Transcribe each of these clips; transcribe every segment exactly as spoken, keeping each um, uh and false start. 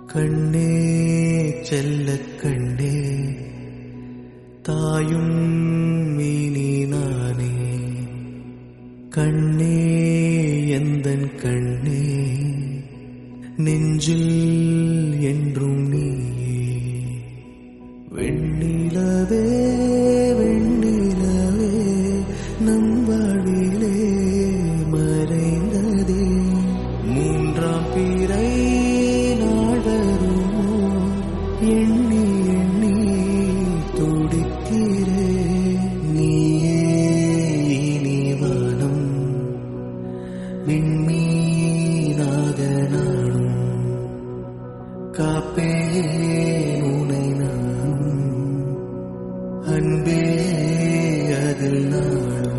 கண்ணே செல்லக் கண்ணே தாயும் மீனி நானே கண்ணே எந்தன் கண்ணே நெஞ்சில் என்றும் நீயே வெண்ணிலவே வெண்ணிலவே நம் வாழ்விலே மறைந்ததே மூன்றாம் பிறை நாள் வருமோ எண்ணி எண்ணி துடிக்கிறே நீயே இனி வானம் விண்மீனாக நானும் காப்பேன் உனை நானும் அன்பே அதில் நாளும்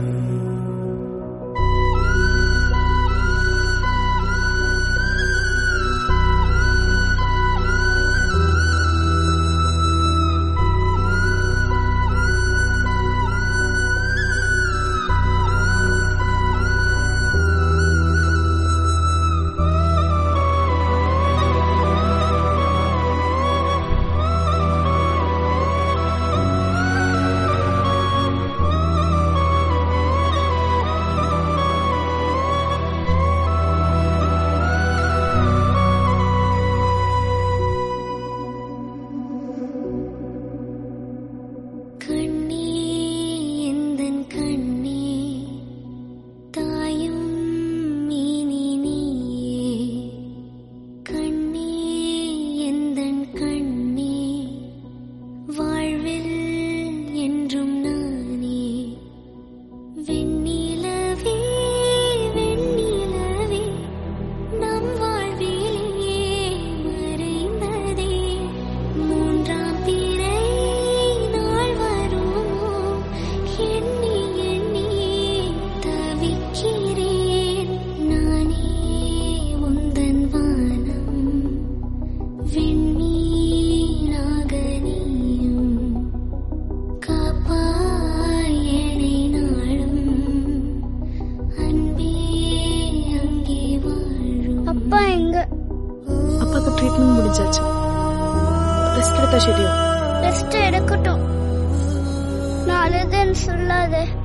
அப்பாக்கு ட்ரீட்மெண்ட் முடிஞ்சாச்சு. ரெஸ்ட் எடுத்தா சரியா? ரெஸ்ட் எடுக்கட்டும். நான் அழுதுன்னு சொல்லாத.